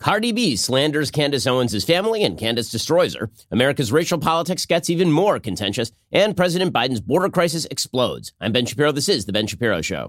Cardi B slanders Candace Owens' family and Candace destroys her. America's racial politics gets even more contentious, and President Biden's border crisis explodes. I'm Ben Shapiro. This is The Ben Shapiro Show.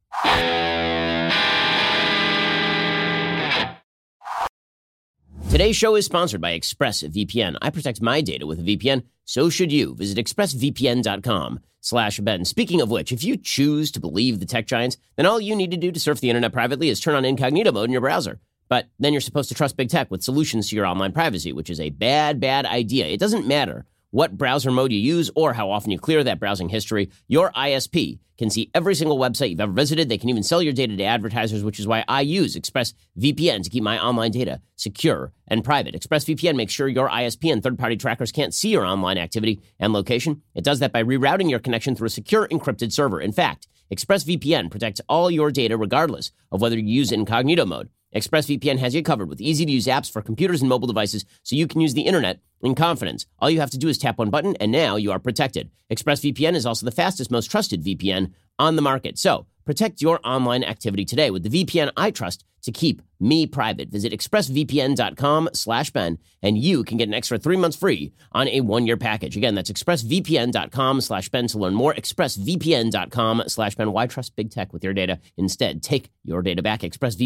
Today's show is sponsored by ExpressVPN. I protect my data with a VPN, so should you. Visit expressvpn.com/Ben. Speaking of which, if you choose to believe the tech giants, then all you need to do to surf the internet privately is turn on incognito mode in your browser. But then you're supposed to trust big tech with solutions to your online privacy, which is a bad idea. It doesn't matter what browser mode you use or how often you clear that browsing history. Your ISP can see every single website you've ever visited. They can even sell your data to advertisers, which is why I use ExpressVPN to keep my online data secure and private. ExpressVPN makes sure your ISP and third-party trackers can't see your online activity and location. It does that by rerouting your connection through a secure encrypted server. In fact, ExpressVPN protects all your data regardless of whether you use incognito mode. ExpressVPN has you covered with easy-to-use apps for computers and mobile devices so you can use the internet in confidence. All you have to do is tap one button, and now you are protected. ExpressVPN is also the fastest, most trusted VPN on the market. So protect your online activity today with the VPN I trust to keep me private. Visit expressvpn.com/Ben, and you can get an extra 3 months free on a 1-year package. Again, that's expressvpn.com/Ben to learn more. expressvpn.com/Ben. Why trust big tech with your data? Instead, take your data back.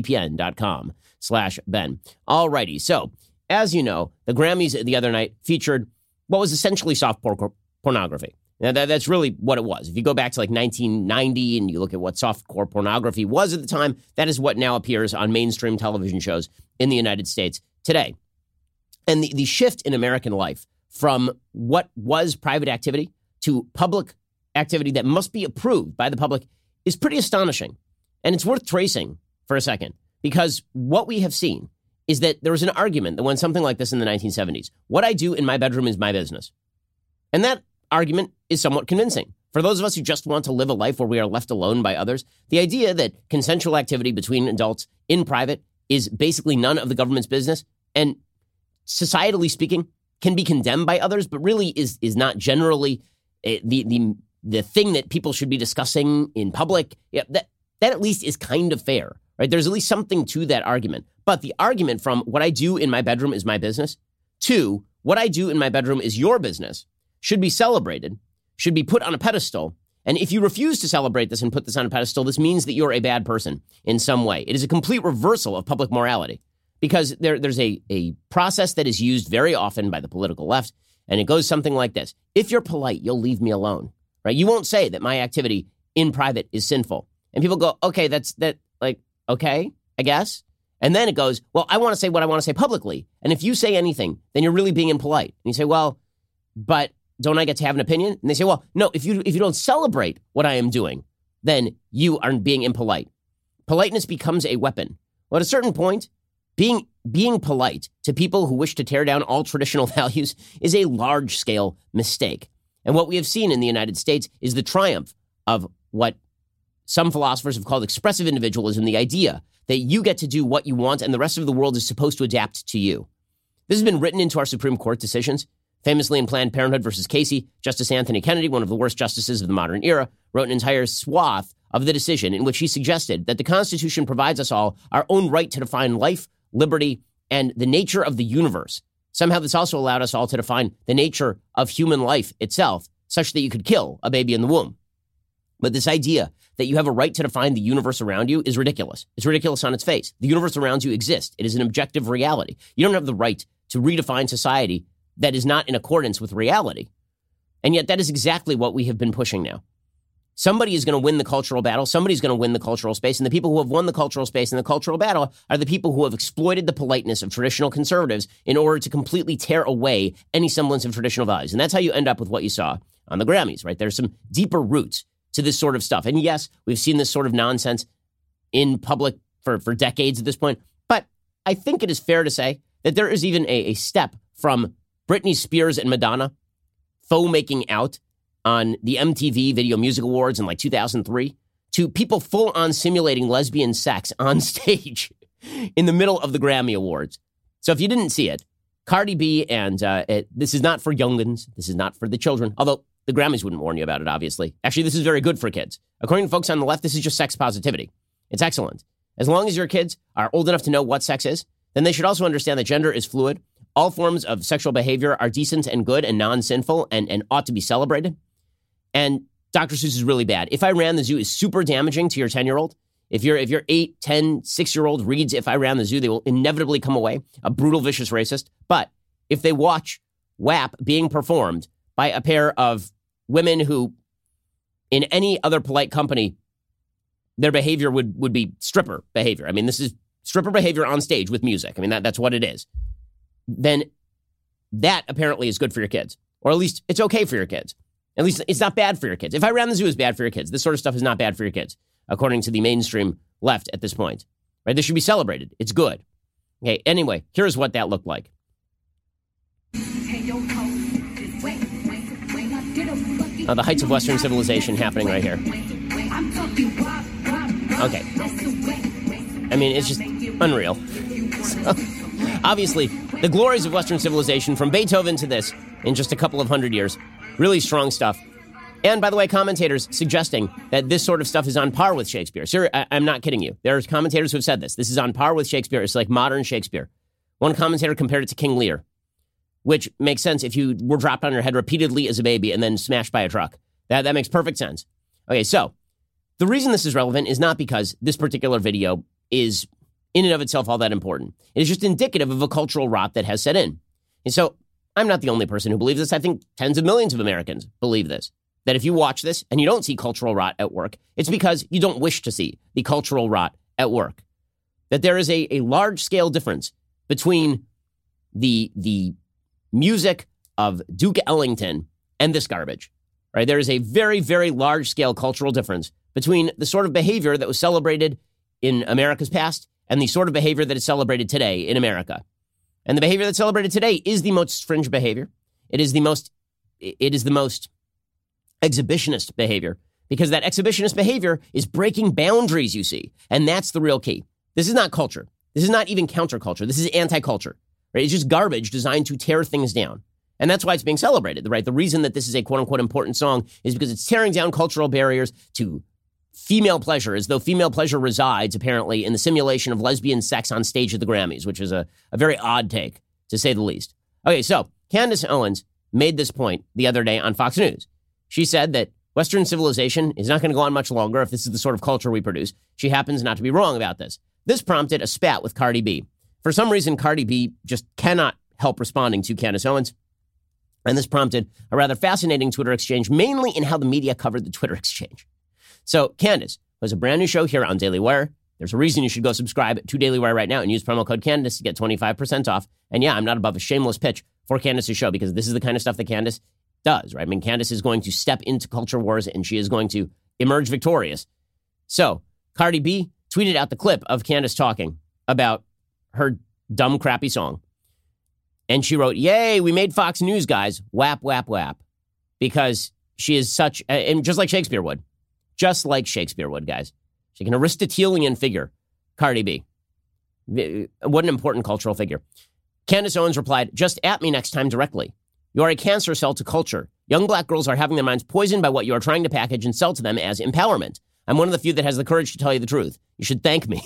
expressvpn.com/Ben. Alrighty, so as you know, the Grammys the other night featured what was essentially soft pornography. Now, that's really what it was. If you go back to like 1990 and you look at what softcore pornography was at the time, that is what now appears on mainstream television shows in the United States today. And the shift in American life from what was private activity to public activity that must be approved by the public is pretty astonishing. And it's worth tracing for a second, because what we have seen is that there was an argument that went something like this in the 1970s. What I do in my bedroom is my business. And that argument is somewhat convincing. For those of us who just want to live a life where we are left alone by others, the idea that consensual activity between adults in private is basically none of the government's business and, societally speaking, can be condemned by others, but really is not generally the thing that people should be discussing in public. Yeah, that at least is kind of fair, right? There's at least something to that argument. But the argument from what I do in my bedroom is my business to what I do in my bedroom is your business should be celebrated, should be put on a pedestal. And if you refuse to celebrate this and put this on a pedestal, this means that you're a bad person in some way. It is a complete reversal of public morality, because there's a process that is used very often by the political left, and it goes something like this. If you're polite, you'll leave me alone, right? You won't say that my activity in private is sinful. And people go, okay, okay, I guess. And then it goes, well, I want to say what I want to say publicly. And if you say anything, then you're really being impolite. And you say, well, but don't I get to have an opinion? And they say, well, no, if you don't celebrate what I am doing, then you are being impolite. Politeness becomes a weapon. Well, at a certain point, being polite to people who wish to tear down all traditional values is a large-scale mistake. And what we have seen in the United States is the triumph of what some philosophers have called expressive individualism, the idea that you get to do what you want and the rest of the world is supposed to adapt to you. This has been written into our Supreme Court decisions. Famously in Planned Parenthood versus Casey, Justice Anthony Kennedy, one of the worst justices of the modern era, wrote an entire swath of the decision in which he suggested that the Constitution provides us all our own right to define life, liberty, and the nature of the universe. Somehow this also allowed us all to define the nature of human life itself, such that you could kill a baby in the womb. But this idea that you have a right to define the universe around you is ridiculous. It's ridiculous on its face. The universe around you exists. It is an objective reality. You don't have the right to redefine society that is not in accordance with reality. And yet that is exactly what we have been pushing now. Somebody is going to win the cultural battle. Somebody's going to win the cultural space. And the people who have won the cultural space in the cultural battle are the people who have exploited the politeness of traditional conservatives in order to completely tear away any semblance of traditional values. And that's how you end up with what you saw on the Grammys, right? There's some deeper roots to this sort of stuff. And yes, we've seen this sort of nonsense in public for decades at this point. But I think it is fair to say that there is even a step from Britney Spears and Madonna faux making out on the MTV Video Music Awards in like 2003 to people full on simulating lesbian sex on stage in the middle of the Grammy Awards. So if you didn't see it, Cardi B and this is not for youngins. This is not for the children, although the Grammys wouldn't warn you about it, obviously. Actually, this is very good for kids. According to folks on the left, this is just sex positivity. It's excellent. As long as your kids are old enough to know what sex is, then they should also understand that gender is fluid. All forms of sexual behavior are decent and good and non-sinful and ought to be celebrated. And Dr. Seuss is really bad. If I Ran the Zoo is super damaging to your 10-year-old. If your 8, 10, 6-year-old reads If I Ran the Zoo, they will inevitably come away a brutal, vicious racist. But if they watch WAP being performed by a pair of women who, in any other polite company, their behavior would be stripper behavior. I mean, this is stripper behavior on stage with music. I mean, that's what it is. Then that apparently is good for your kids. Or at least it's okay for your kids. At least it's not bad for your kids. If I Ran the Zoo is bad for your kids, this sort of stuff is not bad for your kids, according to the mainstream left at this point. Right? This should be celebrated. It's good. Okay, anyway, here's what that looked like. The heights of Western civilization happening right here. Okay. I mean, it's just unreal. So, obviously, the glories of Western civilization from Beethoven to this in just a couple of 100 years. Really strong stuff. And by the way, commentators suggesting that this sort of stuff is on par with Shakespeare. Sir, I'm not kidding you. There's commentators who have said this. This is on par with Shakespeare. It's like modern Shakespeare. One commentator compared it to King Lear, which makes sense if you were dropped on your head repeatedly as a baby and then smashed by a truck. That makes perfect sense. Okay, so the reason this is relevant is not because this particular video is in and of itself all that important. It is just indicative of a cultural rot that has set in. And so I'm not the only person who believes this. I think tens of millions of Americans believe this. That if you watch this and you don't see cultural rot at work, it's because you don't wish to see the cultural rot at work. That there is a large-scale difference between the music of Duke Ellington and this garbage. Right? There is a very, very large-scale cultural difference between the sort of behavior that was celebrated in America's past and the sort of behavior that is celebrated today in America. And the behavior that's celebrated today is the most fringe behavior. It is the most exhibitionist behavior, because that exhibitionist behavior is breaking boundaries, you see. And that's the real key. This is not culture. This is not even counterculture. This is anti-culture. Right? It's just garbage designed to tear things down. And that's why it's being celebrated, right? The reason that this is a quote-unquote important song is because it's tearing down cultural barriers to female pleasure, as though female pleasure resides, apparently, in the simulation of lesbian sex on stage at the Grammys, which is a very odd take, to say the least. Okay, so Candace Owens made this point the other day on Fox News. She said that Western civilization is not going to go on much longer if this is the sort of culture we produce. She happens not to be wrong about this. This prompted a spat with Cardi B. For some reason, Cardi B just cannot help responding to Candace Owens. And this prompted a rather fascinating Twitter exchange, mainly in how the media covered the Twitter exchange. So Candace has a brand new show here on Daily Wire. There's a reason you should go subscribe to Daily Wire right now and use promo code Candace to get 25% off. And yeah, I'm not above a shameless pitch for Candace's show, because this is the kind of stuff that Candace does, right? I mean, Candace is going to step into culture wars and she is going to emerge victorious. So Cardi B tweeted out the clip of Candace talking about her dumb, crappy song. And she wrote, "Yay, we made Fox News, guys. Whap, whap, whap." Because she is such, and just like Shakespeare would. Just like Shakespeare would, guys. She's an Aristotelian figure, Cardi B. What an important cultural figure. Candace Owens replied, "Just at me next time directly. You are a cancer cell to culture. Young black girls are having their minds poisoned by what you are trying to package and sell to them as empowerment. I'm one of the few that has the courage to tell you the truth. You should thank me."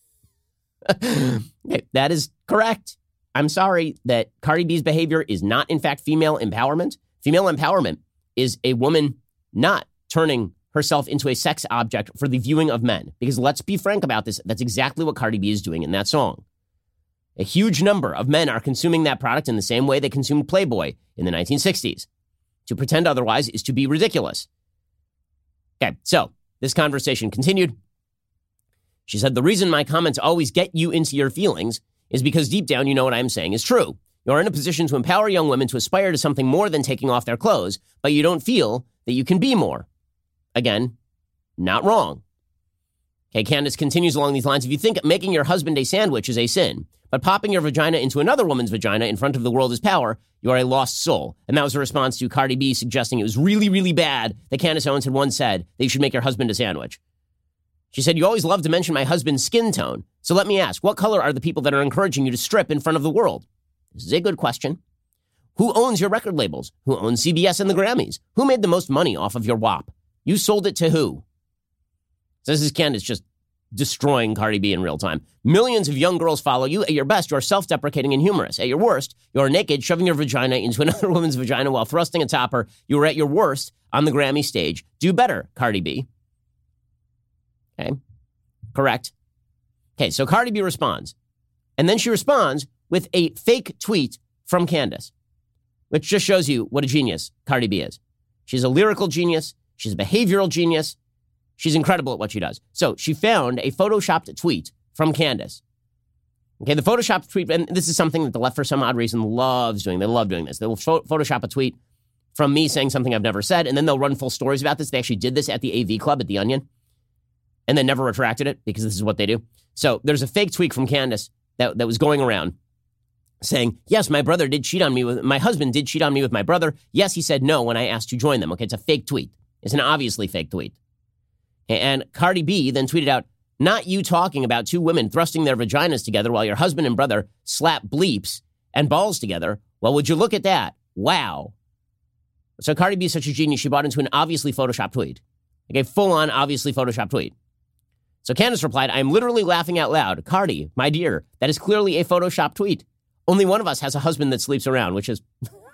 Okay, that is correct. I'm sorry that Cardi B's behavior is not, in fact, female empowerment. Female empowerment is a woman not turning herself into a sex object for the viewing of men. Because let's be frank about this, that's exactly what Cardi B is doing in that song. A huge number of men are consuming that product in the same way they consumed Playboy in the 1960s. To pretend otherwise is to be ridiculous. Okay, so this conversation continued. She said, "The reason my comments always get you into your feelings is because deep down you know what I'm saying is true. You're in a position to empower young women to aspire to something more than taking off their clothes, but you don't feel that you can be more." Again, not wrong. Okay, Candace continues along these lines. "If you think making your husband a sandwich is a sin, but popping your vagina into another woman's vagina in front of the world is power, you are a lost soul." And that was a response to Cardi B suggesting it was really, really bad that Candace Owens had once said that you should make your husband a sandwich. She said, "You always love to mention my husband's skin tone. So let me ask, what color are the people that are encouraging you to strip in front of the world?" This is a good question. "Who owns your record labels? Who owns CBS and the Grammys? Who made the most money off of your WAP? You sold it to who?" So this is Candace just destroying Cardi B in real time. Millions of young girls follow you. At your best, you're self-deprecating and humorous. At your worst, you're naked, shoving your vagina into another woman's vagina while thrusting atop her. You were at your worst on the Grammy stage. Do better, Cardi B. Okay, correct. Okay, so Cardi B responds. And then she responds with a fake tweet from Candace, which just shows you what a genius Cardi B is. She's a lyrical genius. She's a behavioral genius. She's incredible at what she does. So she found a photoshopped tweet from Candace. Okay, the photoshopped tweet, and this is something that the left for some odd reason loves doing. They love doing this. They will Photoshop a tweet from me saying something I've never said, and then they'll run full stories about this. They actually did this at the AV Club at The Onion, and then never retracted it because this is what they do. So there's a fake tweet from Candace that was going around saying, yes, my brother did cheat on me with, my husband did cheat on me with my brother. Yes, he said no when I asked to join them. Okay, it's a fake tweet. It's an obviously fake tweet. And Cardi B then tweeted out, not you talking about two women thrusting their vaginas together while your husband and brother slap bleeps and balls together. Well, would you look at that? Wow. So Cardi B is such a genius, she bought into an obviously Photoshopped tweet. Okay, full-on obviously Photoshopped tweet. So Candace replied, I am literally laughing out loud. Cardi, my dear, that is clearly a Photoshop tweet. Only one of us has a husband that sleeps around, which is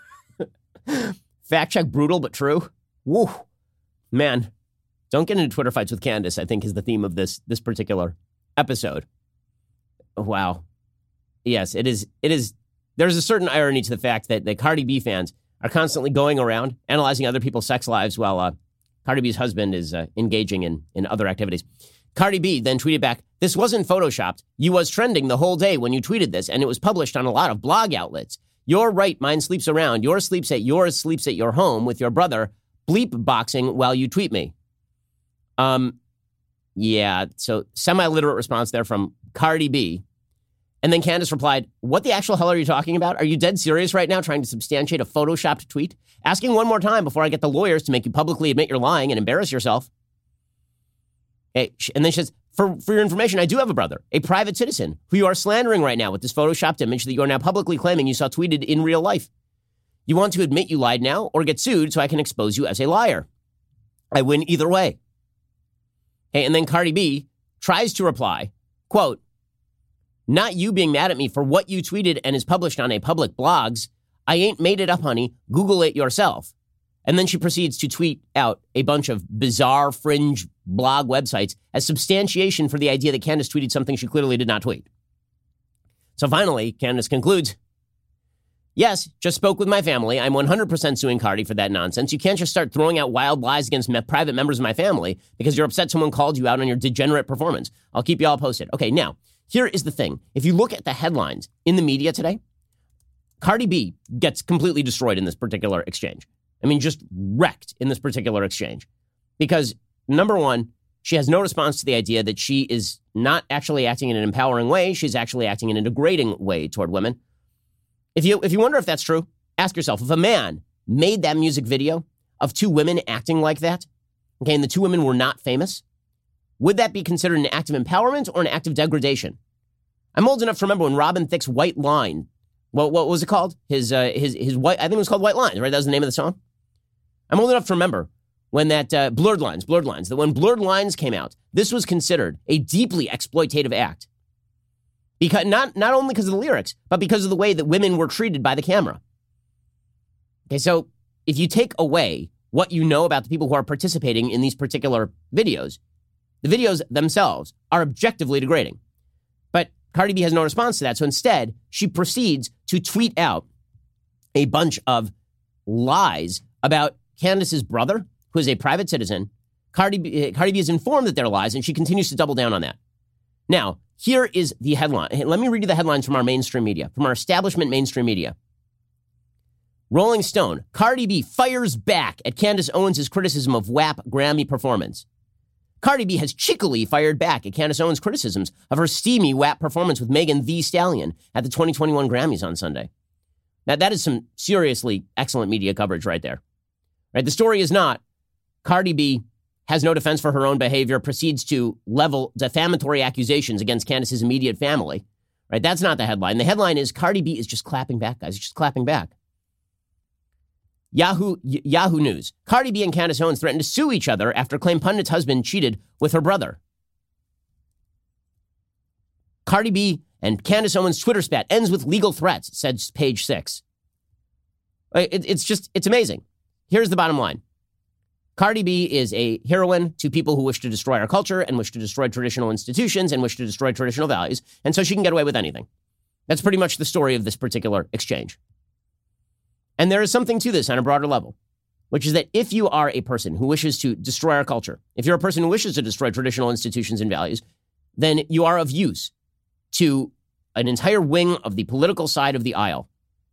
fact check brutal, but true. Woo. Man, don't get into Twitter fights with Candace, I think is the theme of this particular episode. Wow. Yes, it is. There's a certain irony to the fact that the Cardi B fans are constantly going around analyzing other people's sex lives while Cardi B's husband is engaging in other activities. Cardi B then tweeted back, this wasn't photoshopped. You was trending the whole day when you tweeted this, and it was published on a lot of blog outlets. You're right, mine sleeps around. Yours sleeps at your home with your brother, bleep boxing while you tweet me. Yeah, so semi-literate response there from Cardi B. And then Candace replied, what the actual hell are you talking about? Are you dead serious right now trying to substantiate a photoshopped tweet? Asking one more time before I get the lawyers to make you publicly admit you're lying and embarrass yourself. And then she says, for your information, I do have a brother, a private citizen, who you are slandering right now with this photoshopped image that you are now publicly claiming you saw tweeted in real life. You want to admit you lied now or get sued so I can expose you as a liar? I win either way. Okay, and then Cardi B tries to reply, quote, not you being mad at me for what you tweeted and is published on a public blogs. I ain't made it up, honey. Google it yourself. And then she proceeds to tweet out a bunch of bizarre fringe blog websites as substantiation for the idea that Candace tweeted something she clearly did not tweet. So finally, Candace concludes, yes, just spoke with my family. I'm 100% suing Cardi for that nonsense. You can't just start throwing out wild lies against private members of my family because you're upset someone called you out on your degenerate performance. I'll keep you all posted. Okay, now, here is the thing. If you look at the headlines in the media today, Cardi B gets completely destroyed in this particular exchange. I mean, just wrecked in this particular exchange. Because, number one, she has no response to the idea that she is not actually acting in an empowering way. She's actually acting in a degrading way toward women. If you wonder if that's true, ask yourself, if a man made that music video of two women acting like that, okay, and the two women were not famous, would that be considered an act of empowerment or an act of degradation? I'm old enough to remember when Robin Thicke's White Line, what was it called? His white, I think it was called White Lines, right? That was the name of the song. I'm old enough to remember when that Blurred Lines, that when Blurred Lines came out, this was considered a deeply exploitative act. Because not only because of the lyrics, but because of the way that women were treated by the camera. Okay, so if you take away what you know about the people who are participating in these particular videos, the videos themselves are objectively degrading. But Cardi B has no response to that, so instead, she proceeds to tweet out a bunch of lies about Candace's brother, who is a private citizen. Cardi B is informed that they're lies, and she continues to double down on that. Now, here is the headline. Let me read you the headlines from our mainstream media, from our establishment mainstream media. Rolling Stone, Cardi B fires back at Candace Owens' criticism of WAP Grammy performance. Cardi B has cheekily fired back at Candace Owens' criticisms of her steamy WAP performance with Megan Thee Stallion at the 2021 Grammys on Sunday. Now, that is some seriously excellent media coverage right there. Right? The story is not Cardi B has no defense for her own behavior, proceeds to level defamatory accusations against Candace's immediate family. Right? That's not the headline. The headline is Cardi B is just clapping back, guys. Just clapping back. Yahoo News. Cardi B and Candace Owens threatened to sue each other after claimed pundit's husband cheated with her brother. Cardi B and Candace Owens' Twitter spat ends with legal threats, said Page Six. It's amazing. Here's the bottom line. Cardi B is a heroine to people who wish to destroy our culture and wish to destroy traditional institutions and wish to destroy traditional values, and so she can get away with anything. That's pretty much the story of this particular exchange. And there is something to this on a broader level, which is that if you are a person who wishes to destroy our culture, if you're a person who wishes to destroy traditional institutions and values, then you are of use to an entire wing of the political side of the aisle.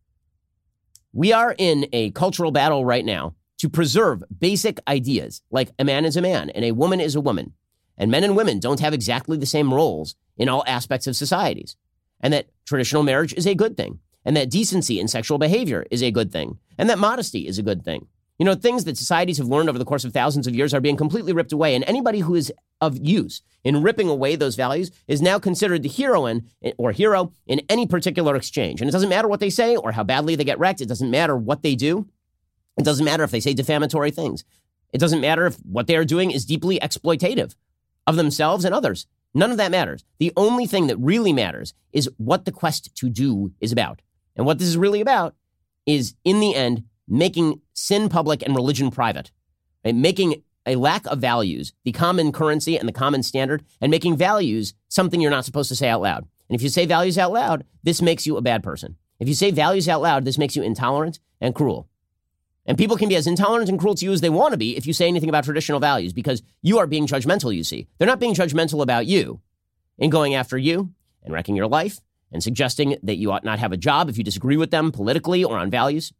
We are in a cultural battle right now to preserve basic ideas like a man is a man and a woman is a woman, and men and women don't have exactly the same roles in all aspects of societies, and that traditional marriage is a good thing, and that decency in sexual behavior is a good thing, and that modesty is a good thing. You know, things that societies have learned over the course of thousands of years are being completely ripped away, and anybody who is of use in ripping away those values is now considered the heroine or hero in any particular exchange. And it doesn't matter what they say or how badly they get wrecked. It doesn't matter what they do. It doesn't matter if they say defamatory things. It doesn't matter if what they are doing is deeply exploitative of themselves and others. None of that matters. The only thing that really matters is what the quest to do is about. And what this is really about is, in the end, making sin public and religion private, right? Making a lack of values the common currency and the common standard, and making values something you're not supposed to say out loud. And if you say values out loud, this makes you a bad person. If you say values out loud, this makes you intolerant and cruel. And people can be as intolerant and cruel to you as they want to be if you say anything about traditional values, because you are being judgmental, you see. They're not being judgmental about you in going after you and wrecking your life and suggesting that you ought not have a job if you disagree with them politically or on values.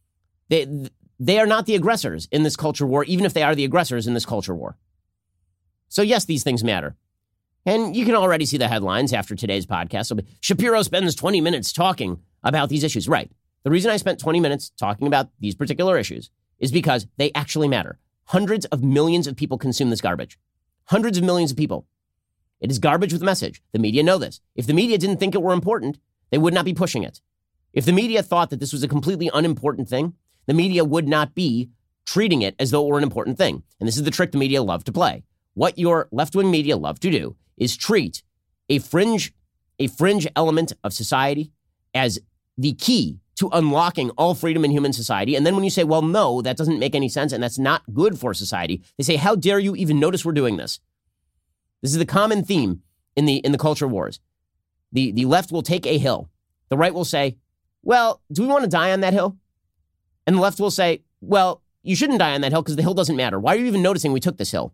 They are not the aggressors in this culture war, even if they are the aggressors in this culture war. So yes, these things matter. And you can already see the headlines after today's podcast. Shapiro spends 20 minutes talking about these issues. Right. The reason I spent 20 minutes talking about these particular issues is because they actually matter. Hundreds of millions of people consume this garbage. Hundreds of millions of people. It is garbage with a message. The media know this. If the media didn't think it were important, they would not be pushing it. If the media thought that this was a completely unimportant thing, the media would not be treating it as though it were an important thing. And this is the trick the media love to play. What your left-wing media love to do is treat a fringe element of society as the key to unlocking all freedom in human society. And then when you say, well, no, that doesn't make any sense and that's not good for society, they say, how dare you even notice we're doing this? This is the common theme in the culture wars. The left will take a hill. The right will say, well, do we want to die on that hill? And the left will say, well, you shouldn't die on that hill because the hill doesn't matter. Why are you even noticing we took this hill?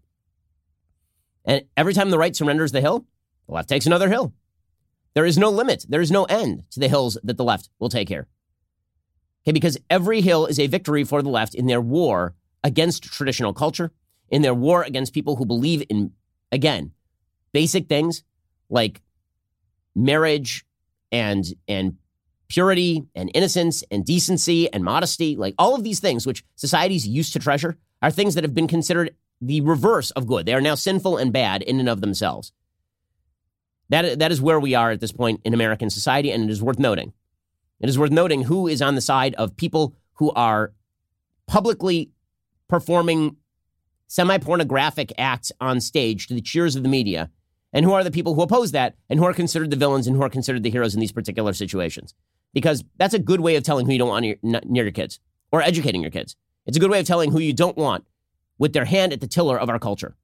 And every time the right surrenders the hill, the left takes another hill. There is no limit. There is no end to the hills that the left will take here. Okay, because every hill is a victory for the left in their war against traditional culture, in their war against people who believe in, again, basic things like marriage and purity and innocence and decency and modesty. Like all of these things which societies used to treasure are things that have been considered the reverse of good. They are now sinful and bad in and of themselves. That is where we are at this point in American society, and it is worth noting. It is worth noting who is on the side of people who are publicly performing semi-pornographic acts on stage to the cheers of the media, and who are the people who oppose that and who are considered the villains and who are considered the heroes in these particular situations. Because that's a good way of telling who you don't want near your kids or educating your kids. It's a good way of telling who you don't want with their hand at the tiller of our culture.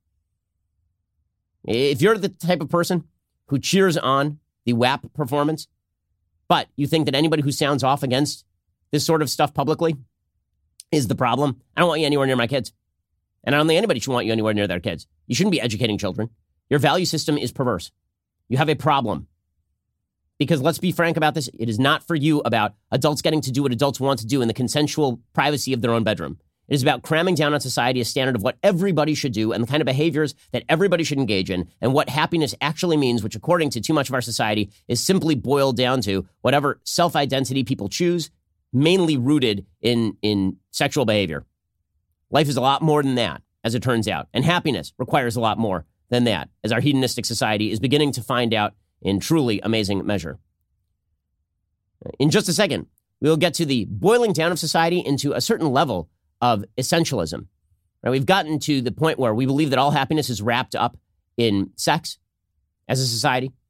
If you're the type of person who cheers on the WAP performance, but you think that anybody who sounds off against this sort of stuff publicly is the problem, I don't want you anywhere near my kids. And I don't think anybody should want you anywhere near their kids. You shouldn't be educating children. Your value system is perverse. You have a problem. Because let's be frank about this, it is not for you about adults getting to do what adults want to do in the consensual privacy of their own bedroom. It is about cramming down on society a standard of what everybody should do and the kind of behaviors that everybody should engage in and what happiness actually means, which according to too much of our society is simply boiled down to whatever self-identity people choose, mainly rooted in sexual behavior. Life is a lot more than that, as it turns out. And happiness requires a lot more than that, as our hedonistic society is beginning to find out in truly amazing measure. In just a second, we will get to the boiling down of society into a certain level of essentialism. Right? We've gotten to the point where we believe that all happiness is wrapped up in sex as a society.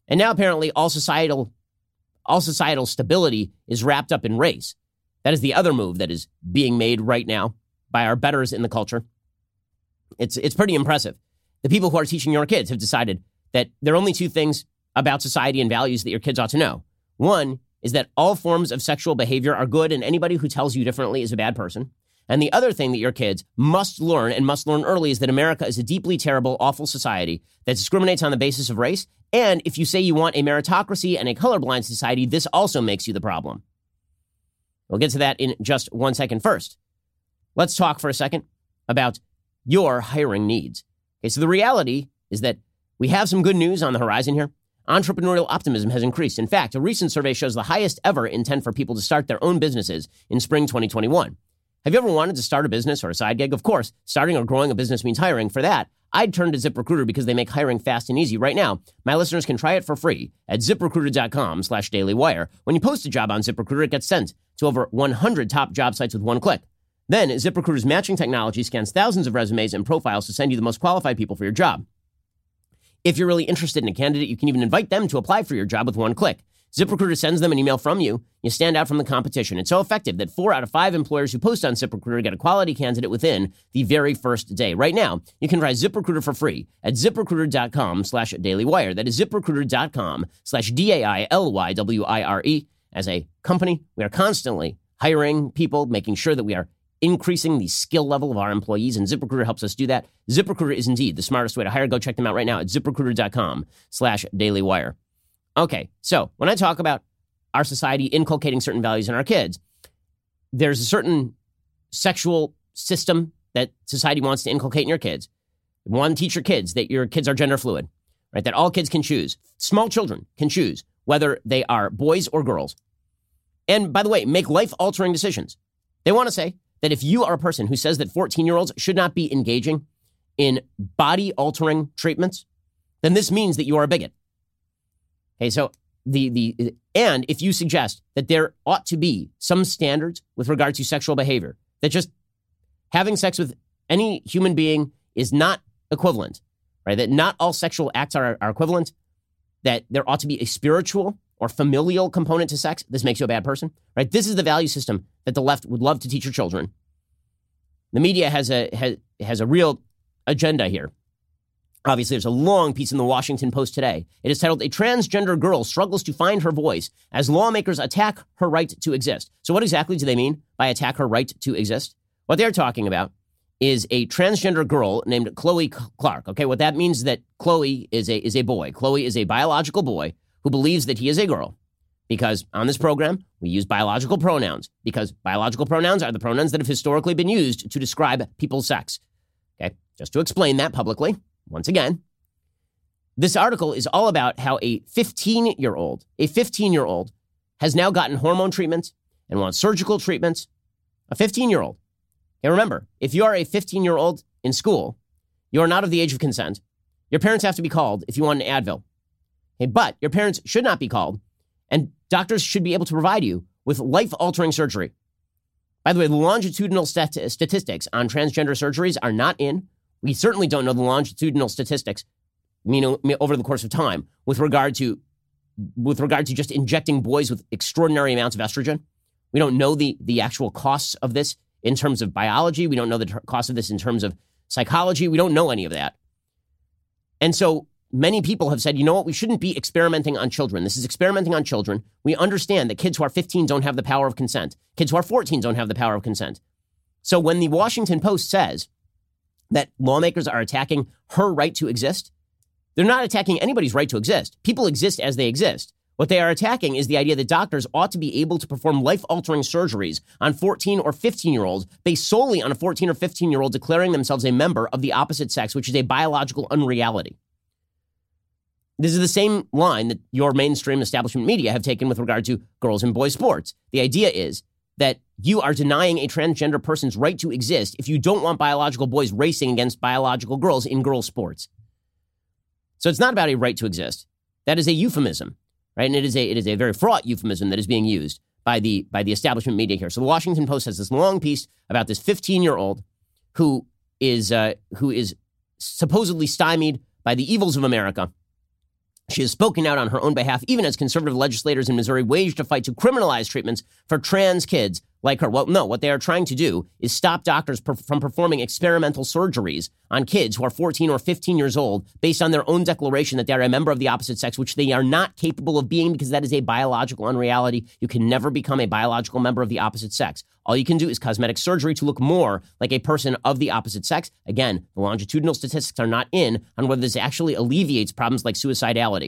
And now apparently all societal stability is wrapped up in race. That is the other move that is being made right now by our betters in the culture. It's pretty impressive. The people who are teaching your kids have decided that there are only two things about society and values that your kids ought to know. One is that all forms of sexual behavior are good and anybody who tells you differently is a bad person. And the other thing that your kids must learn and must learn early is that America is a deeply terrible, awful society that discriminates on the basis of race. And if you say you want a meritocracy and a colorblind society, this also makes you the problem. We'll get to that in just 1 second. First, let's talk for a second about your hiring needs. Okay, so the reality is that we have some good news on the horizon here. Entrepreneurial optimism has increased. In fact, a recent survey shows the highest ever intent for people to start their own businesses in spring 2021. Have you ever wanted to start a business or a side gig? Of course, starting or growing a business means hiring. For that, I'd turn to ZipRecruiter because they make hiring fast and easy. Right now, my listeners can try it for free at ZipRecruiter.com/dailywire. When you post a job on ZipRecruiter, it gets sent to over 100 top job sites with one click. Then, ZipRecruiter's matching technology scans thousands of resumes and profiles to send you the most qualified people for your job. If you're really interested in a candidate, you can even invite them to apply for your job with one click. ZipRecruiter sends them an email from you. You stand out from the competition. It's so effective that 4 out of 5 employers who post on ZipRecruiter get a quality candidate within the very first day. Right now, you can try ZipRecruiter for free at ZipRecruiter.com/dailywire. That is ZipRecruiter.com/DAILYWIRE. As a company, we are constantly hiring people, making sure that we are increasing the skill level of our employees, and ZipRecruiter helps us do that. ZipRecruiter is indeed the smartest way to hire. Go check them out right now at ZipRecruiter.com/dailywire. Okay, so when I talk about our society inculcating certain values in our kids, there's a certain sexual system that society wants to inculcate in your kids. You want to teach your kids that your kids are gender fluid, right? That all kids can choose. Small children can choose whether they are boys or girls. And by the way, make life-altering decisions. They want to say that if you are a person who says that 14-year-olds should not be engaging in body-altering treatments, then this means that you are a bigot. Okay, so and if you suggest that there ought to be some standards with regard to sexual behavior, that just having sex with any human being is not equivalent, right? That not all sexual acts are equivalent, that there ought to be a spiritual or familial component to sex, this makes you a bad person, right? This is the value system that the left would love to teach your children. The media has a real agenda here. Obviously, there's a long piece in the Washington Post today. It is titled, "A Transgender Girl Struggles to Find Her Voice as Lawmakers Attack Her Right to Exist." So what exactly do they mean by attack her right to exist? What they're talking about is a transgender girl named Chloe Clark. Okay, what that means is that Chloe is a boy. Chloe is a biological boy who believes that he is a girl. Because on this program, we use biological pronouns. Because biological pronouns are the pronouns that have historically been used to describe people's sex. Okay, just to explain that publicly. Once again, this article is all about how a 15-year-old has now gotten hormone treatments and wants surgical treatments. A 15-year-old. And remember, if you are a 15-year-old in school, you are not of the age of consent. Your parents have to be called if you want an Advil. Okay, but your parents should not be called, and doctors should be able to provide you with life-altering surgery. By the way, the longitudinal statistics on transgender surgeries are not in. We certainly don't know the longitudinal statistics, over the course of time, with regard to just injecting boys with extraordinary amounts of estrogen. We don't know the actual costs of this in terms of biology. We don't know the cost of this in terms of psychology. We don't know any of that. And so many people have said, you know what, we shouldn't be experimenting on children. This is experimenting on children. We understand that kids who are 15 don't have the power of consent. Kids who are 14 don't have the power of consent. So when the Washington Post says that lawmakers are attacking her right to exist, they're not attacking anybody's right to exist. People exist as they exist. What they are attacking is the idea that doctors ought to be able to perform life-altering surgeries on 14 or 15-year-olds based solely on a 14 or 15-year-old declaring themselves a member of the opposite sex, which is a biological unreality. This is the same line that your mainstream establishment media have taken with regard to girls and boys sports. The idea is that you are denying a transgender person's right to exist if you don't want biological boys racing against biological girls in girls' sports. So it's not about a right to exist. That is a euphemism, right? And it is a very fraught euphemism that is being used by the establishment media here. So the Washington Post has this long piece about this 15-year-old who is supposedly stymied by the evils of America She has spoken out on her own behalf, even as conservative legislators in Missouri waged a fight to criminalize treatments for trans kids like her. Well, no, what they are trying to do is stop doctors from performing experimental surgeries on kids who are 14 or 15 years old based on their own declaration that they are a member of the opposite sex, which they are not capable of being because that is a biological unreality. You can never become a biological member of the opposite sex. All you can do is cosmetic surgery to look more like a person of the opposite sex. Again, the longitudinal statistics are not in on whether this actually alleviates problems like suicidality.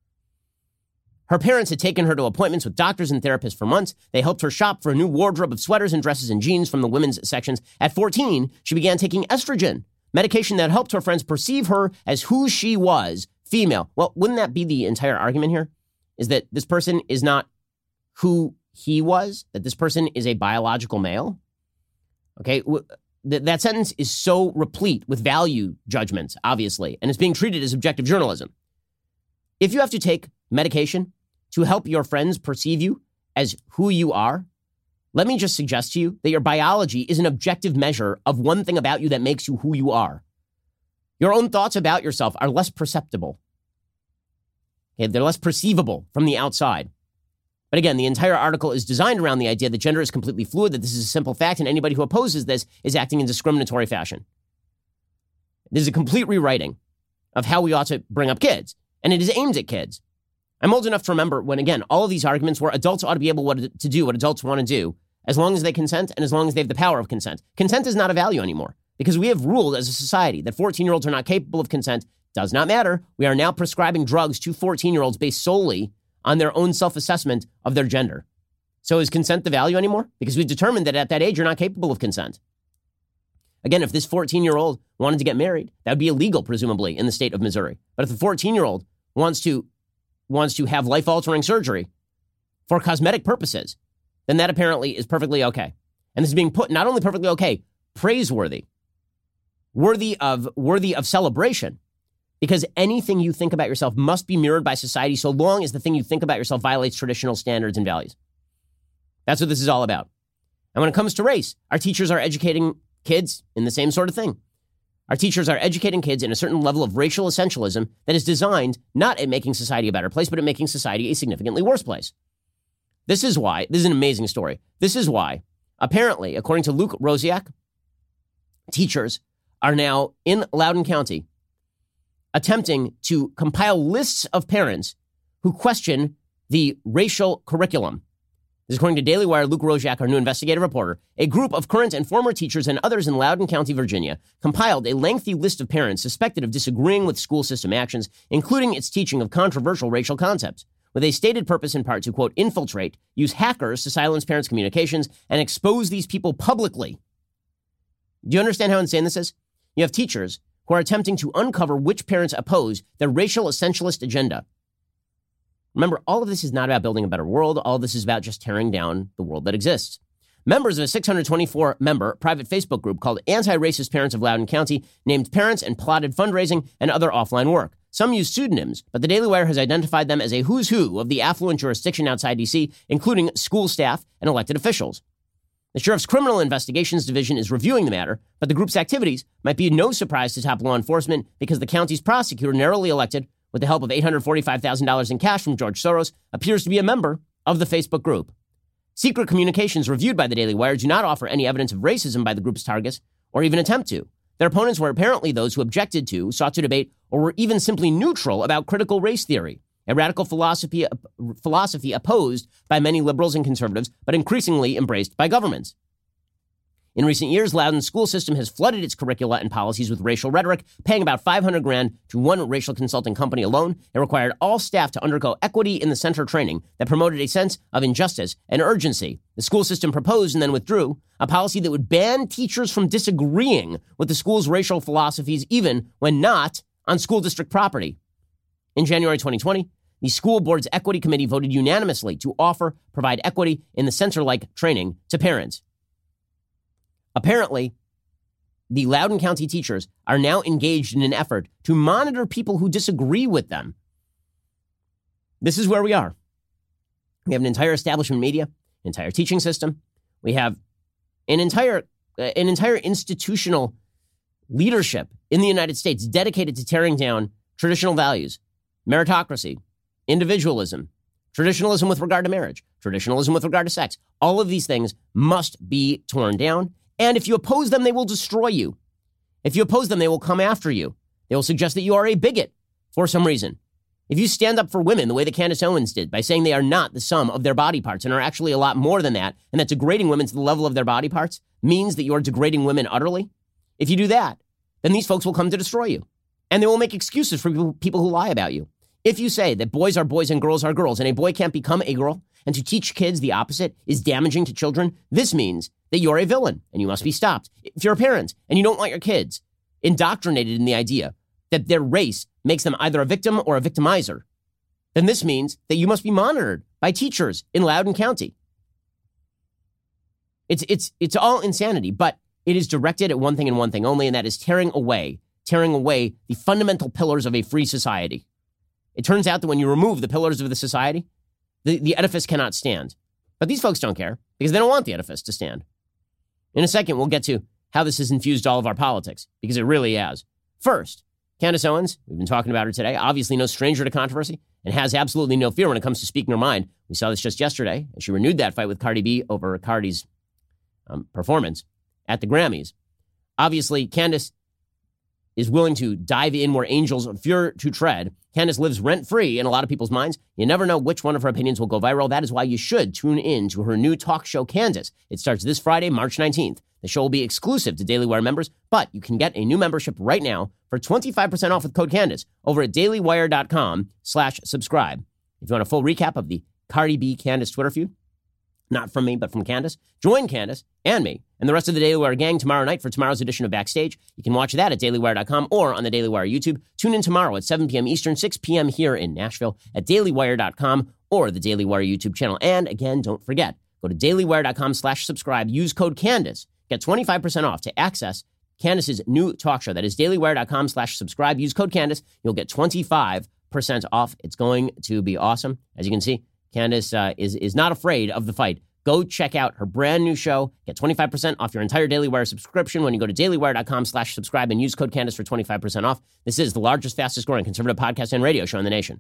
Her parents had taken her to appointments with doctors and therapists for months. They helped her shop for a new wardrobe of sweaters and dresses and jeans from the women's sections. At 14, she began taking estrogen, medication that helped her friends perceive her as who she was, female. Well, wouldn't that be the entire argument here? Is that this person is not who he was, that this person is a biological male? Okay, that sentence is so replete with value judgments, obviously, and it's being treated as objective journalism. If you have to take medication to help your friends perceive you as who you are, let me just suggest to you that your biology is an objective measure of one thing about you that makes you who you are. Your own thoughts about yourself are less perceptible. Okay, they're less perceivable from the outside. But again, the entire article is designed around the idea that gender is completely fluid, that this is a simple fact, and anybody who opposes this is acting in discriminatory fashion. This is a complete rewriting of how we ought to bring up kids, and it is aimed at kids. I'm old enough to remember when, again, all of these arguments were adults ought to be able to do what adults want to do as long as they consent and as long as they have the power of consent. Consent is not a value anymore because we have ruled as a society that 14-year-olds are not capable of consent. Does not matter. We are now prescribing drugs to 14-year-olds based solely on their own self-assessment of their gender. So is consent the value anymore? Because we've determined that at that age, you're not capable of consent. Again, if this 14-year-old wanted to get married, that would be illegal, presumably, in the state of Missouri. But if the 14-year-old wants to have life-altering surgery for cosmetic purposes, then that apparently is perfectly okay. And this is being put not only perfectly okay, praiseworthy, worthy of celebration, because anything you think about yourself must be mirrored by society so long as the thing you think about yourself violates traditional standards and values. That's what this is all about. And when it comes to race, our teachers are educating kids in the same sort of thing. Our teachers are educating kids in a certain level of racial essentialism that is designed not at making society a better place, but at making society a significantly worse place. This is an amazing story. This is why, apparently, according to Luke Rosiak, teachers are now in Loudoun County attempting to compile lists of parents who question the racial curriculum. This is according to Daily Wire. Luke Rosiak, our new investigative reporter. A group of current and former teachers and others in Loudoun County, Virginia, compiled a lengthy list of parents suspected of disagreeing with school system actions, including its teaching of controversial racial concepts, with a stated purpose in part to, quote, infiltrate, use hackers to silence parents' communications, and expose these people publicly. Do you understand how insane this is? You have teachers who are attempting to uncover which parents oppose the racial essentialist agenda. Remember, all of this is not about building a better world. All of this is about just tearing down the world that exists. Members of a 624-member private Facebook group called Anti-Racist Parents of Loudoun County named parents and plotted fundraising and other offline work. Some use pseudonyms, but the Daily Wire has identified them as a who's who of the affluent jurisdiction outside D.C., including school staff and elected officials. The Sheriff's Criminal Investigations Division is reviewing the matter, but the group's activities might be no surprise to top law enforcement because the county's prosecutor, narrowly elected with the help of $845,000 in cash from George Soros, appears to be a member of the Facebook group. Secret communications reviewed by the Daily Wire do not offer any evidence of racism by the group's targets, or even attempt to. Their opponents were apparently those who objected to, sought to debate, or were even simply neutral about critical race theory, a radical philosophy opposed by many liberals and conservatives, but increasingly embraced by governments. In recent years, Loudoun's school system has flooded its curricula and policies with racial rhetoric, paying about $500,000 to one racial consulting company alone. It required all staff to undergo equity in the center training that promoted a sense of injustice and urgency. The school system proposed and then withdrew a policy that would ban teachers from disagreeing with the school's racial philosophies, even when not on school district property. In January 2020, the school board's equity committee voted unanimously to provide equity in the center-like training to parents. Apparently, the Loudoun County teachers are now engaged in an effort to monitor people who disagree with them. This is where we are. We have an entire establishment media, entire teaching system. We have an entire institutional leadership in the United States dedicated to tearing down traditional values meritocracy, individualism, traditionalism with regard to marriage, traditionalism with regard to sex. All of these things must be torn down. And if you oppose them, they will destroy you. If you oppose them, they will come after you. They will suggest that you are a bigot for some reason. If you stand up for women the way that Candace Owens did by saying they are not the sum of their body parts and are actually a lot more than that, and that degrading women to the level of their body parts means that you are degrading women utterly, if you do that, then these folks will come to destroy you. And they will make excuses for people who lie about you. If you say that boys are boys and girls are girls and a boy can't become a girl, and to teach kids the opposite is damaging to children, this means that you're a villain and you must be stopped. If you're a parent and you don't want your kids indoctrinated in the idea that their race makes them either a victim or a victimizer, then this means that you must be monitored by teachers in Loudoun County. It's all insanity, but it is directed at one thing and one thing only, and that is tearing away the fundamental pillars of a free society. It turns out that when you remove the pillars of the society, the edifice cannot stand. But these folks don't care because they don't want the edifice to stand. In a second, we'll get to how this has infused all of our politics, because it really has. First, Candace Owens, we've been talking about her today, obviously no stranger to controversy and has absolutely no fear when it comes to speaking her mind. We saw this just yesterday, and she renewed that fight with Cardi B over Cardi's performance at the Grammys. Obviously, Candace is willing to dive in where angels fear to tread. Candace lives rent-free in a lot of people's minds. You never know which one of her opinions will go viral. That is why you should tune in to her new talk show, Candace. It starts this Friday, March 19th. The show will be exclusive to Daily Wire members, but you can get a new membership right now for 25% off with code Candace over at dailywire.com/subscribe. If you want a full recap of the Cardi B Candace Twitter feud, not from me, but from Candace, join Candace and me and the rest of the Daily Wire gang tomorrow night for tomorrow's edition of Backstage. You can watch that at dailywire.com or on the Daily Wire YouTube. Tune in tomorrow at 7 p.m. Eastern, 6 p.m. here in Nashville at dailywire.com or the Daily Wire YouTube channel. And again, don't forget, go to dailywire.com/subscribe, use code Candace, get 25% off to access Candace's new talk show. That is dailywire.com/subscribe. Use code Candace. You'll get 25% off. It's going to be awesome. As you can see, Candace is not afraid of the fight. Go check out her brand new show. Get 25% off your entire Daily Wire subscription when you go to dailywire.com/subscribe and use code Candace for 25% off. This is the largest, fastest growing conservative podcast and radio show in the nation.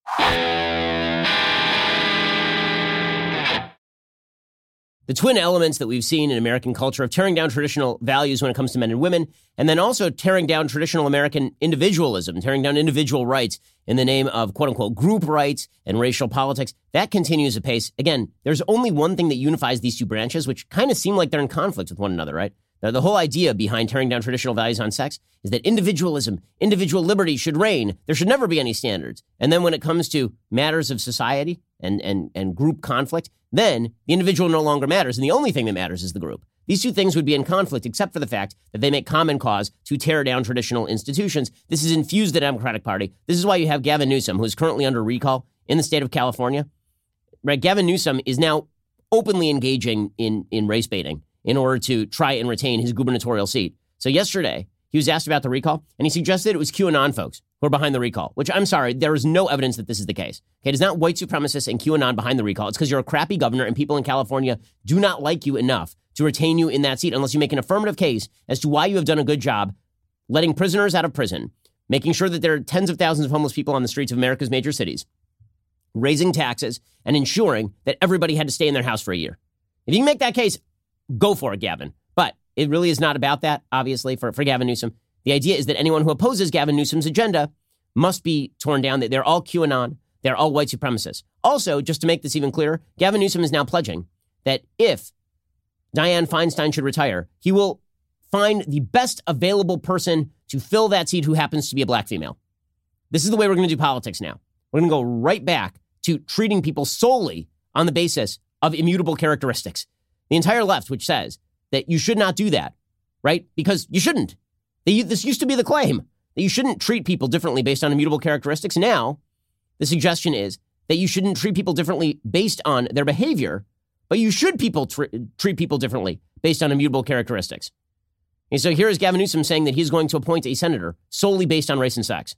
The twin elements that we've seen in American culture of tearing down traditional values when it comes to men and women, and then also tearing down traditional American individualism, tearing down individual rights in the name of quote-unquote group rights and racial politics, that continues apace. Again, there's only one thing that unifies these two branches, which kind of seem like they're in conflict with one another, right? The whole idea behind tearing down traditional values on sex is that individualism, individual liberty should reign. There should never be any standards. And then when it comes to matters of society and group conflict, then the individual no longer matters, and the only thing that matters is the group. These two things would be in conflict except for the fact that they make common cause to tear down traditional institutions. This has infused the Democratic Party. This is why you have Gavin Newsom, who is currently under recall in the state of California. Right? Gavin Newsom is now openly engaging in race baiting in order to try and retain his gubernatorial seat. So yesterday, he was asked about the recall, and he suggested it was QAnon folks who are behind the recall, which I'm sorry, there is no evidence that this is the case. Okay, it is not white supremacists and QAnon behind the recall. It's because you're a crappy governor and people in California do not like you enough to retain you in that seat unless you make an affirmative case as to why you have done a good job letting prisoners out of prison, making sure that there are tens of thousands of homeless people on the streets of America's major cities, raising taxes, and ensuring that everybody had to stay in their house for a year. If you can make that case, go for it, Gavin. But it really is not about that, obviously, for Gavin Newsom. The idea is that anyone who opposes Gavin Newsom's agenda must be torn down. They're all QAnon. They're all white supremacists. Also, just to make this even clearer, Gavin Newsom is now pledging that if Dianne Feinstein should retire, he will find the best available person to fill that seat who happens to be a black female. This is the way we're going to do politics now. We're going to go right back to treating people solely on the basis of immutable characteristics. The entire left, which says that you should not do that, right? Because you shouldn't. This used to be the claim, that you shouldn't treat people differently based on immutable characteristics. Now, the suggestion is that you shouldn't treat people differently based on their behavior, but you should treat people differently based on immutable characteristics. And so here is Gavin Newsom saying that he's going to appoint a senator solely based on race and sex.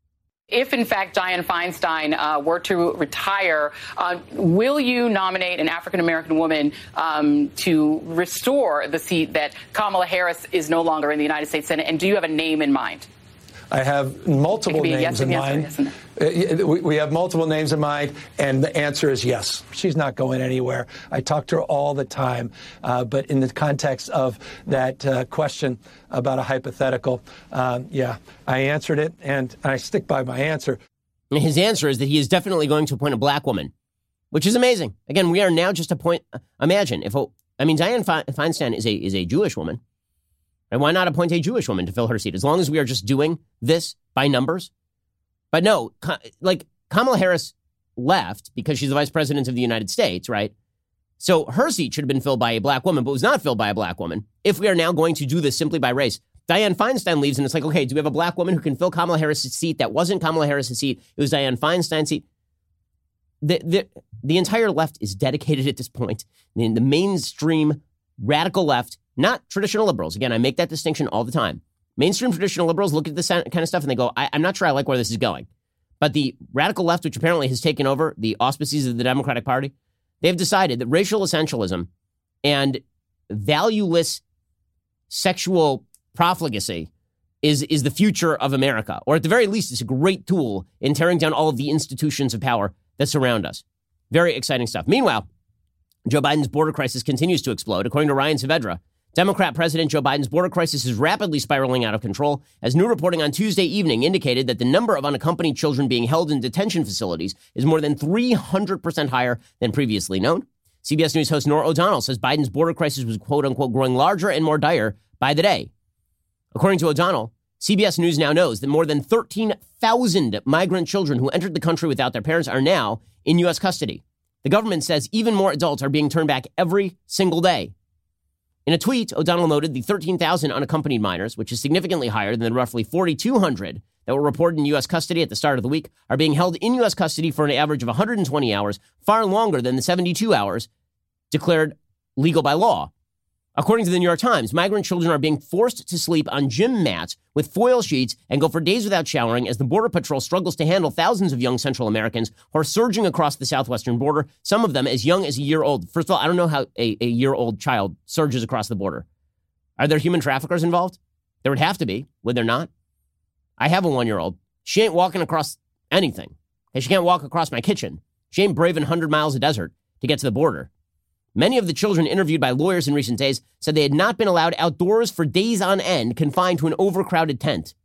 If, in fact, Dianne Feinstein were to retire, will you nominate an African-American woman to restore the seat that Kamala Harris is no longer in the United States Senate? And do you have a name in mind? I have multiple names in mind. We have multiple names in mind, and the answer is yes. She's not going anywhere. I talk to her all the time, but in the context of that question about a hypothetical, I answered it, and I stick by my answer. His answer is that he is definitely going to appoint a black woman, which is amazing. Again, we are now just imagine if Dianne Feinstein is a Jewish woman, and why not appoint a Jewish woman to fill her seat? As long as we are just doing this by numbers. But no, like Kamala Harris left because she's the vice president of the United States, right? So her seat should have been filled by a black woman, but was not filled by a black woman. If we are now going to do this simply by race, Dianne Feinstein leaves, and it's like, okay, do we have a black woman who can fill Kamala Harris' seat? That wasn't Kamala Harris' seat. It was Dianne Feinstein's seat. The entire left is dedicated at this point. In the mainstream radical left, not traditional liberals. Again, I make that distinction all the time. Mainstream traditional liberals look at this kind of stuff and they go, I'm not sure I like where this is going. But the radical left, which apparently has taken over the auspices of the Democratic Party, they've decided that racial essentialism and valueless sexual profligacy is the future of America. Or at the very least, it's a great tool in tearing down all of the institutions of power that surround us. Very exciting stuff. Meanwhile, Joe Biden's border crisis continues to explode. According to Ryan Saavedra, Democrat President Joe Biden's border crisis is rapidly spiraling out of control, as new reporting on Tuesday evening indicated that the number of unaccompanied children being held in detention facilities is more than 300% higher than previously known. CBS News host Norah O'Donnell says Biden's border crisis was, quote unquote, growing larger and more dire by the day. According to O'Donnell, CBS News now knows that more than 13,000 migrant children who entered the country without their parents are now in U.S. custody. The government says even more adults are being turned back every single day. In a tweet, O'Donnell noted the 13,000 unaccompanied minors, which is significantly higher than the roughly 4,200 that were reported in U.S. custody at the start of the week, are being held in U.S. custody for an average of 120 hours, far longer than the 72 hours declared legal by law. According to the New York Times, migrant children are being forced to sleep on gym mats with foil sheets and go for days without showering as the Border Patrol struggles to handle thousands of young Central Americans who are surging across the southwestern border, some of them as young as a year old. First of all, I don't know how a year-old child surges across the border. Are there human traffickers involved? There would have to be, would there not? I have a 1-year-old. She ain't walking across anything. And she can't walk across my kitchen. She ain't braving 100 miles of desert to get to the border. Many of the children interviewed by lawyers in recent days said they had not been allowed outdoors for days on end, confined to an overcrowded tent.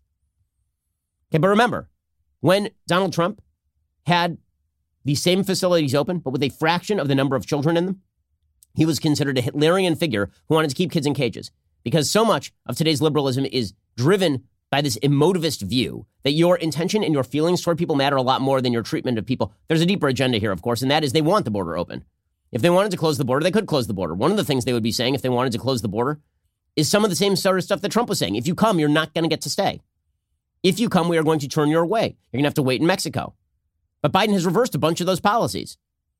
Okay, but remember, when Donald Trump had the same facilities open, but with a fraction of the number of children in them, he was considered a Hitlerian figure who wanted to keep kids in cages. Because so much of today's liberalism is driven by this emotivist view that your intention and your feelings toward people matter a lot more than your treatment of people. There's a deeper agenda here, of course, and that is they want the border open. If they wanted to close the border, they could close the border. One of the things they would be saying if they wanted to close the border is some of the same sort of stuff that Trump was saying. If you come, you're not going to get to stay. If you come, we are going to turn your way. You're going to have to wait in Mexico. But Biden has reversed a bunch of those policies.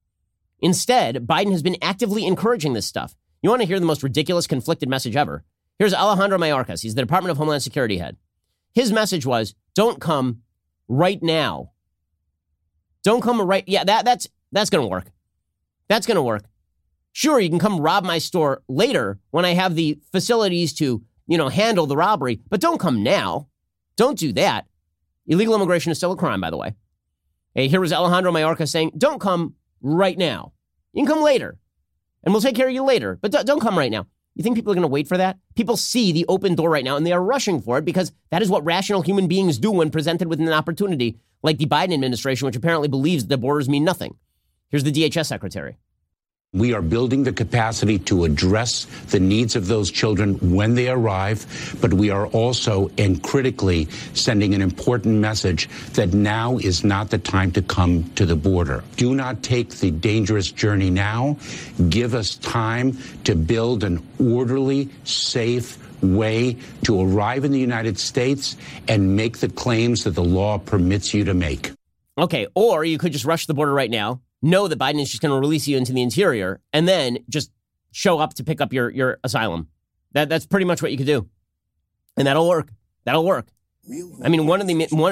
Instead, Biden has been actively encouraging this stuff. You want to hear the most ridiculous, conflicted message ever? Here's Alejandro Mayorkas. He's the Department of Homeland Security head. His message was, don't come right now. Don't come right. Yeah, that's going to work. That's going to work. Sure, you can come rob my store later when I have the facilities to, handle the robbery, but don't come now. Don't do that. Illegal immigration is still a crime, by the way. Hey, here was Alejandro Mayorkas saying, don't come right now. You can come later, and we'll take care of you later, but don't come right now. You think people are going to wait for that? People see the open door right now, and they are rushing for it because that is what rational human beings do when presented with an opportunity like the Biden administration, which apparently believes that the borders mean nothing. Here's the DHS secretary. We are building the capacity to address the needs of those children when they arrive, but we are also and critically sending an important message that now is not the time to come to the border. Do not take the dangerous journey now. Give us time to build an orderly, safe way to arrive in the United States and make the claims that the law permits you to make. Okay, or you could just rush the border right now, know that Biden is just going to release you into the interior, and then just show up to pick up your asylum. That's pretty much what you could do. And that'll work. That'll work. I mean, one of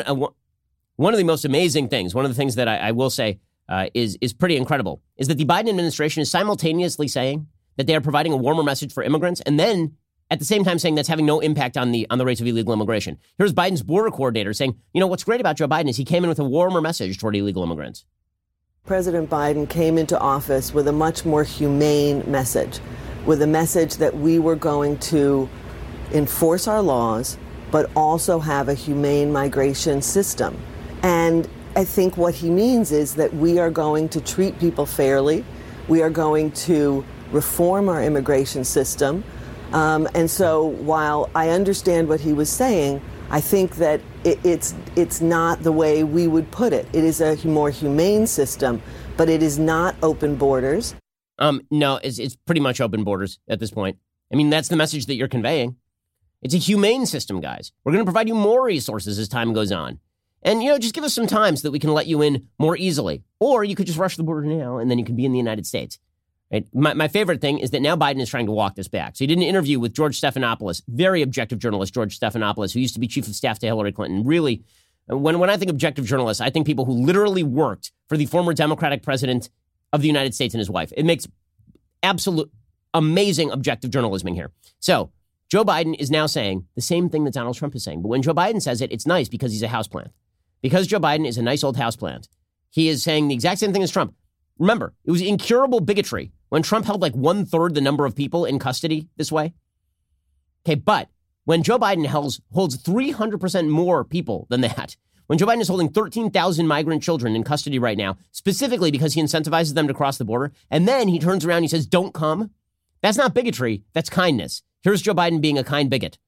the most amazing things, one of the things that I will say is pretty incredible, is that the Biden administration is simultaneously saying that they are providing a warmer message for immigrants, and then at the same time saying that's having no impact on the rates of illegal immigration. Here's Biden's border coordinator saying, what's great about Joe Biden is he came in with a warmer message toward illegal immigrants. President Biden came into office with a much more humane message, with a message that we were going to enforce our laws, but also have a humane migration system. And I think what he means is that we are going to treat people fairly. We are going to reform our immigration system. And so while I understand what he was saying, I think that it's not the way we would put it. It is a more humane system, but it is not open borders. No, it's pretty much open borders at this point. I mean, that's the message that you're conveying. It's a humane system, guys. We're going to provide you more resources as time goes on. And, just give us some time so that we can let you in more easily. Or you could just rush the border now, and then you can be in the United States. Right? My favorite thing is that now Biden is trying to walk this back. So he did an interview with George Stephanopoulos, very objective journalist George Stephanopoulos, who used to be chief of staff to Hillary Clinton. Really, when I think objective journalists, I think people who literally worked for the former Democratic president of the United States and his wife. It makes absolute amazing objective journalism here. So Joe Biden is now saying the same thing that Donald Trump is saying. But when Joe Biden says it, it's nice because he's a houseplant. Because Joe Biden is a nice old houseplant, he is saying the exact same thing as Trump. Remember, it was incurable bigotry when Trump held like 1/3 the number of people in custody this way. Okay, but when Joe Biden holds 300% more people than that, when Joe Biden is holding 13,000 migrant children in custody right now, specifically because he incentivizes them to cross the border, and then he turns around and he says, don't come, that's not bigotry, that's kindness. Here's Joe Biden being a kind bigot.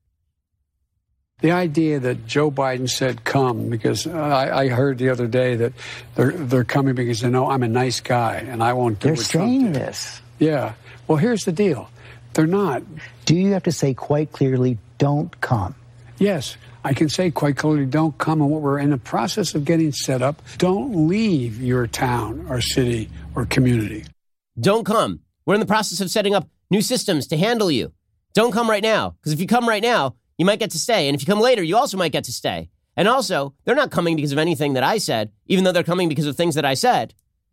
The idea that Joe Biden said come, because I heard the other day that they're coming because they know I'm a nice guy and I won't do what Trump did. They're saying this. Yeah. Well, here's the deal. They're not. Do you have to say quite clearly, don't come? Yes, I can say quite clearly, don't come. And what we're in the process of getting set up, don't leave your town or city or community. Don't come. We're in the process of setting up new systems to handle you. Don't come right now, because if you come right now, you might get to stay. And if you come later, you also might get to stay. And also, they're not coming because of anything that I said, even though they're coming because of things that I said.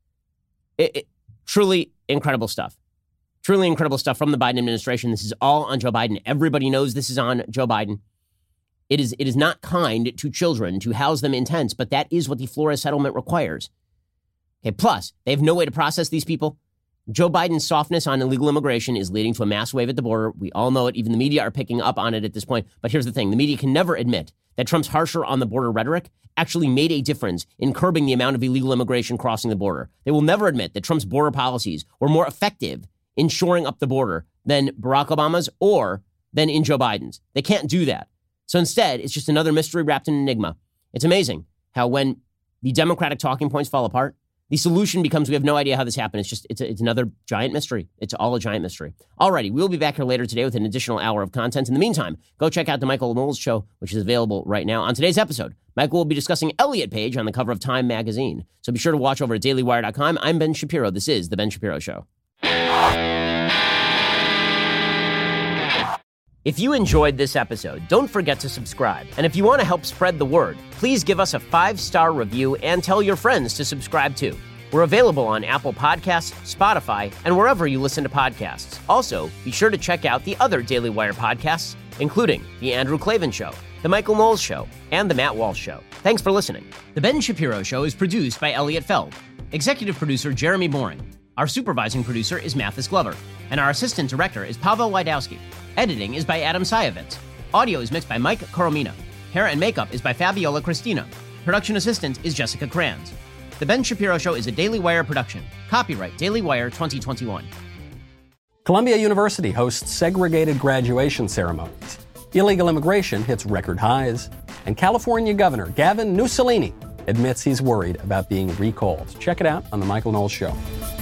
Truly incredible stuff. Truly incredible stuff from the Biden administration. This is all on Joe Biden. Everybody knows this is on Joe Biden. It is not kind to children to house them in tents, but that is what the Flores settlement requires. Okay, plus, they have no way to process these people. Joe Biden's softness on illegal immigration is leading to a mass wave at the border. We all know it. Even the media are picking up on it at this point. But here's the thing. The media can never admit that Trump's harsher on the border rhetoric actually made a difference in curbing the amount of illegal immigration crossing the border. They will never admit that Trump's border policies were more effective in shoring up the border than Barack Obama's or than in Joe Biden's. They can't do that. So instead, it's just another mystery wrapped in enigma. It's amazing how when the Democratic talking points fall apart, the solution becomes we have no idea how this happened. It's another giant mystery. It's all a giant mystery. Alrighty, we'll be back here later today with an additional hour of content. In the meantime, go check out the Michael Knowles Show, which is available right now. On today's episode, Michael will be discussing Elliot Page on the cover of Time magazine. So be sure to watch over at dailywire.com. I'm Ben Shapiro. This is The Ben Shapiro Show. If you enjoyed this episode, don't forget to subscribe. And if you want to help spread the word, please give us a 5-star review and tell your friends to subscribe too. We're available on Apple Podcasts, Spotify, and wherever you listen to podcasts. Also, be sure to check out the other Daily Wire podcasts, including The Andrew Klavan Show, The Michael Knowles Show, and The Matt Walsh Show. Thanks for listening. The Ben Shapiro Show is produced by Elliot Feld. Executive producer Jeremy Boring. Our supervising producer is Mathis Glover. And our assistant director is Pavel Wydowski. Editing is by Adam Sayevitz. Audio is mixed by Mike Coromina. Hair and makeup is by Fabiola Cristina. Production assistant is Jessica Kranz. The Ben Shapiro Show is a Daily Wire production. Copyright Daily Wire 2021. Columbia University hosts segregated graduation ceremonies. Illegal immigration hits record highs. And California Governor Gavin Mussolini admits he's worried about being recalled. Check it out on The Michael Knowles Show.